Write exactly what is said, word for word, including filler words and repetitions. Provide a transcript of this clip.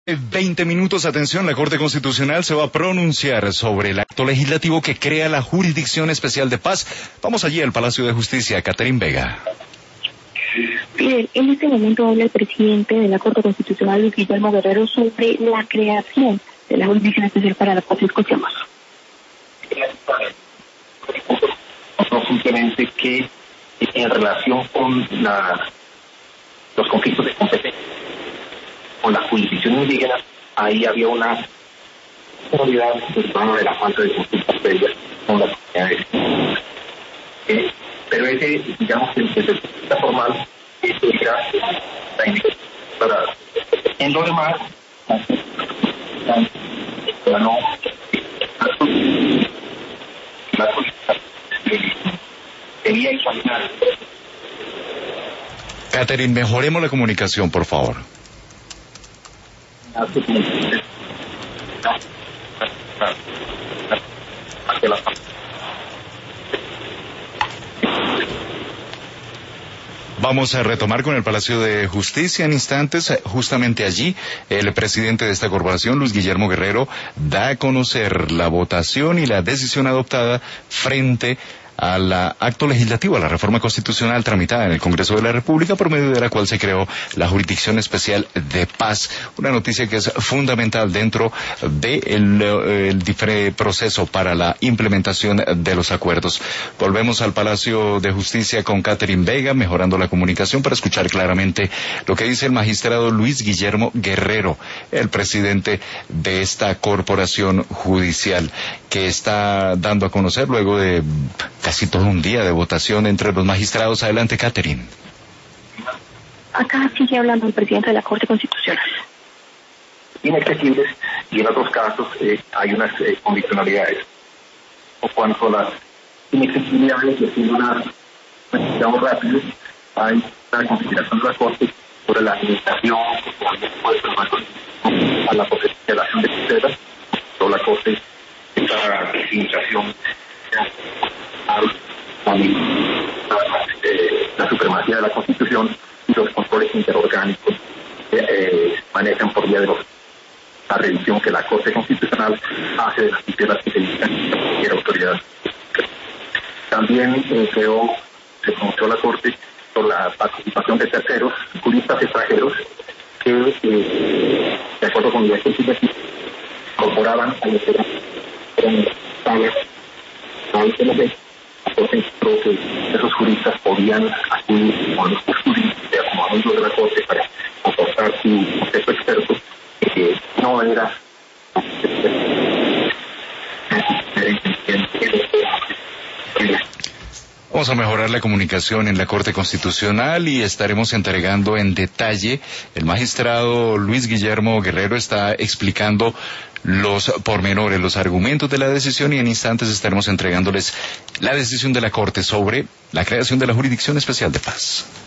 veinte minutos, atención, la Corte Constitucional se va a pronunciar sobre el acto legislativo que crea la Jurisdicción Especial de Paz. Vamos allí al Palacio de Justicia, Catherine Vega. Bien, en este momento habla el presidente de la Corte Constitucional, Luis Guillermo Guerrero, sobre la creación de la Jurisdicción Especial para la Paz. Escuchemos. No simplemente que en relación con la, los conflictos de competencia con la jurisdicción indígena, ahí había una realidad derivada de la falta de consultas previas con las comunidades. Eh, pero ese, digamos, que desde el punto de vista formal, eso era la indicación para... En lo demás, la no... La solicitud quería examinar. Catherine, mejoremos la comunicación, por favor. Vamos a retomar con el Palacio de Justicia en instantes. Justamente allí, el presidente de esta corporación, Luis Guillermo Guerrero, da a conocer la votación y la decisión adoptada frente al acto legislativo, a la reforma constitucional tramitada en el Congreso de la República, por medio de la cual se creó la Jurisdicción Especial de Paz. Una noticia que es fundamental dentro del el proceso para la implementación de los acuerdos. Volvemos al Palacio de Justicia con Catherine Vega, mejorando la comunicación para escuchar claramente lo que dice el magistrado Luis Guillermo Guerrero, el presidente de esta corporación judicial, que está dando a conocer luego de casi todo un día de votación entre los magistrados. Adelante, Catherine. Acá sigue hablando el presidente de la Corte Constitucional. Inaccesibles, y en otros casos eh, hay unas eh, condicionalidades. O cuanto a las inaccesibilidades, y haciendo una, digamos, rápido, hay una consideración de la Corte sobre la limitación a la potencialización de tutela, sobre la Corte, esta limitación a eh, la supremacía de la Constitución y los controles interorgánicos que eh, manejan por vía de los, la revisión que la Corte Constitucional hace de las tutelas que se dictan a cualquier autoridad. También eh, creó, se pronunció la Corte por la participación de terceros, juristas extranjeros, que, eh, de acuerdo con la Constitución, incorporaban a los salas al C N B. Entonces, creo que esos juristas podían acudir con los estudios de acomodamiento de la Corte para aportar su concepto experto, que no era Vamos a mejorar la comunicación en la Corte Constitucional y estaremos entregando en detalle. El magistrado Luis Guillermo Guerrero está explicando los pormenores, los argumentos de la decisión, y en instantes estaremos entregándoles la decisión de la Corte sobre la creación de la Jurisdicción Especial de Paz.